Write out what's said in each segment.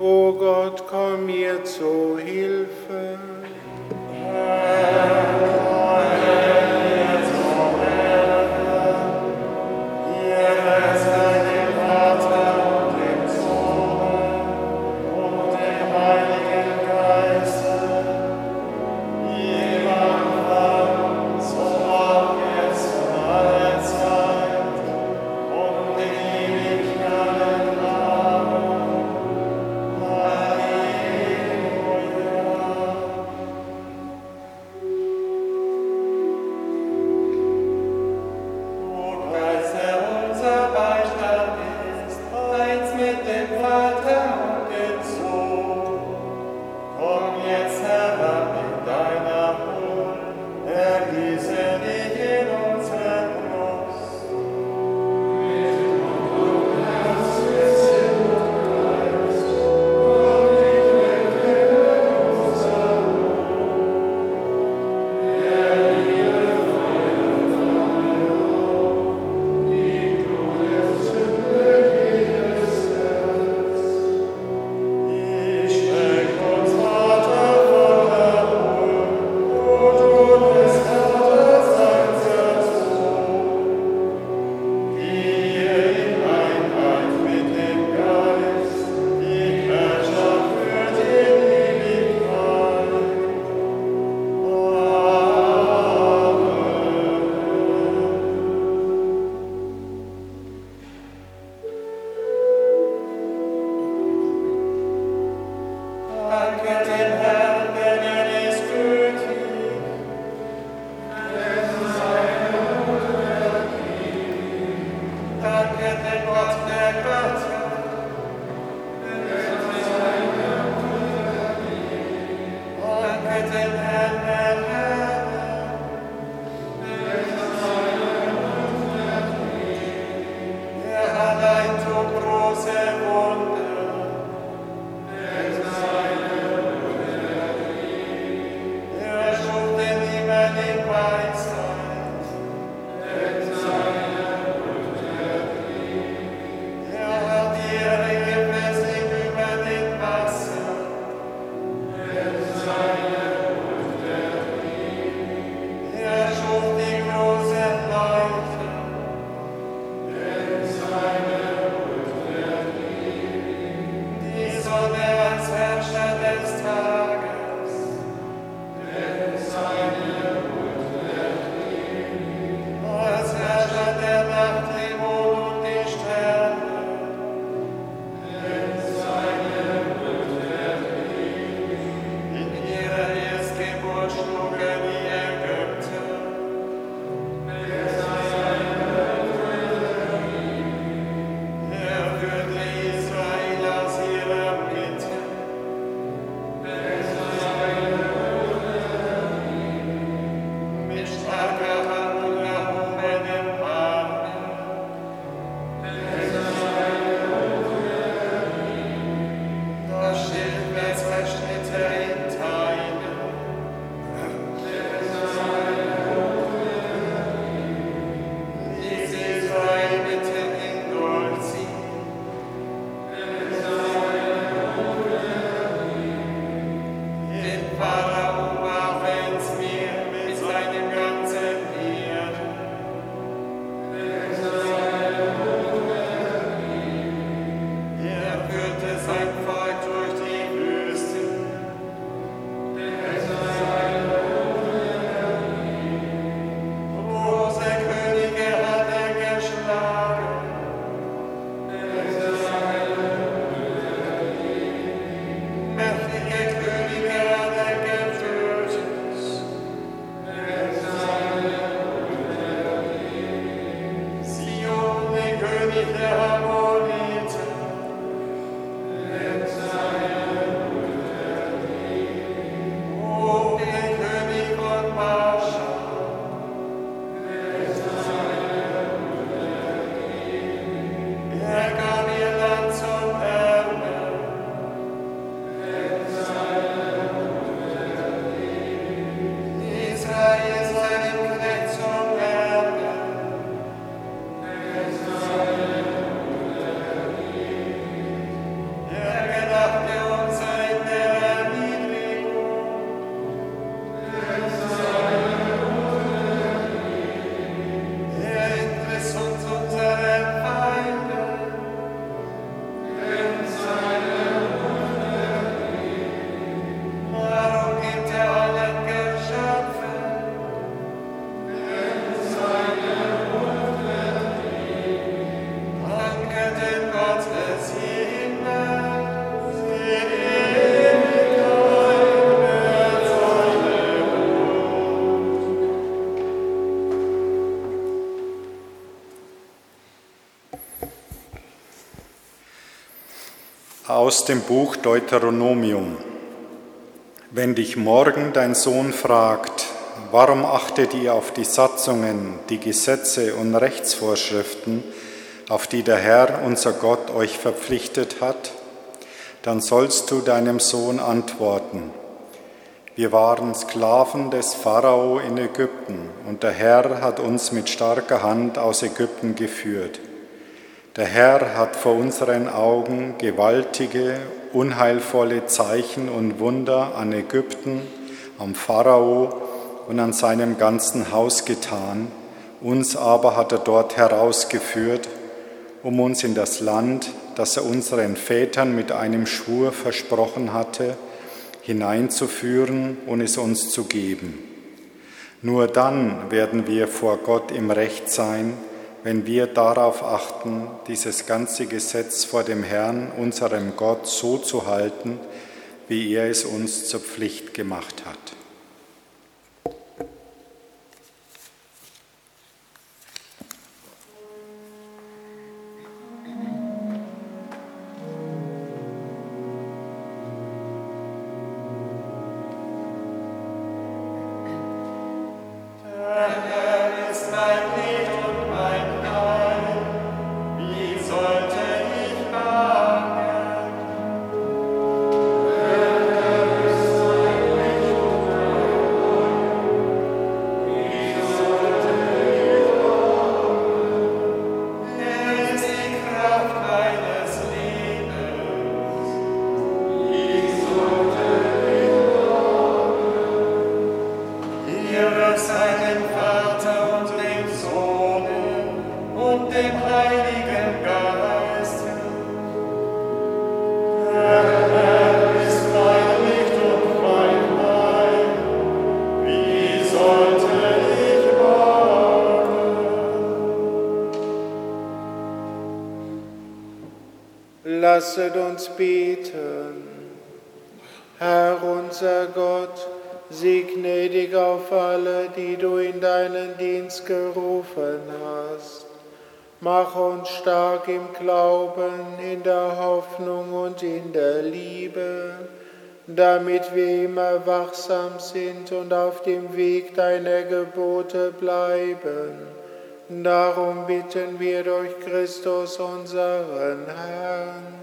O Gott, komm mir zu Hilfe. Aus dem Buch Deuteronomium. Wenn dich morgen dein Sohn fragt, warum achtet ihr auf die Satzungen, die Gesetze und Rechtsvorschriften, auf die der Herr, unser Gott, euch verpflichtet hat, dann sollst du deinem Sohn antworten: Wir waren Sklaven des Pharao in Ägypten, und der Herr hat uns mit starker Hand aus Ägypten geführt. Der Herr hat vor unseren Augen gewaltige, unheilvolle Zeichen und Wunder an Ägypten, am Pharao und an seinem ganzen Haus getan. Uns aber hat er dort herausgeführt, um uns in das Land, das er unseren Vätern mit einem Schwur versprochen hatte, hineinzuführen und es uns zu geben. Nur dann werden wir vor Gott im Recht sein, wenn wir darauf achten, dieses ganze Gesetz vor dem Herrn, unserem Gott, so zu halten, wie er es uns zur Pflicht gemacht hat. Lasset uns beten. Herr unser Gott, sieh gnädig auf alle, die du in deinen Dienst gerufen hast. Mach uns stark im Glauben, in der Hoffnung und in der Liebe, damit wir immer wachsam sind und auf dem Weg deiner Gebote bleiben. Darum bitten wir durch Christus, unseren Herrn.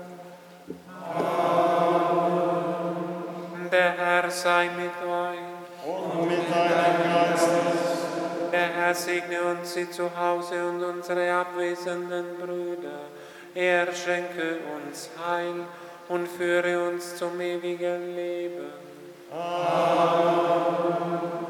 Amen. Der Herr sei mit euch. Und mit deinem Geist. Der Herr segne uns sie zu Hause und unsere abwesenden Brüder. Er schenke uns Heil und führe uns zum ewigen Leben. Amen.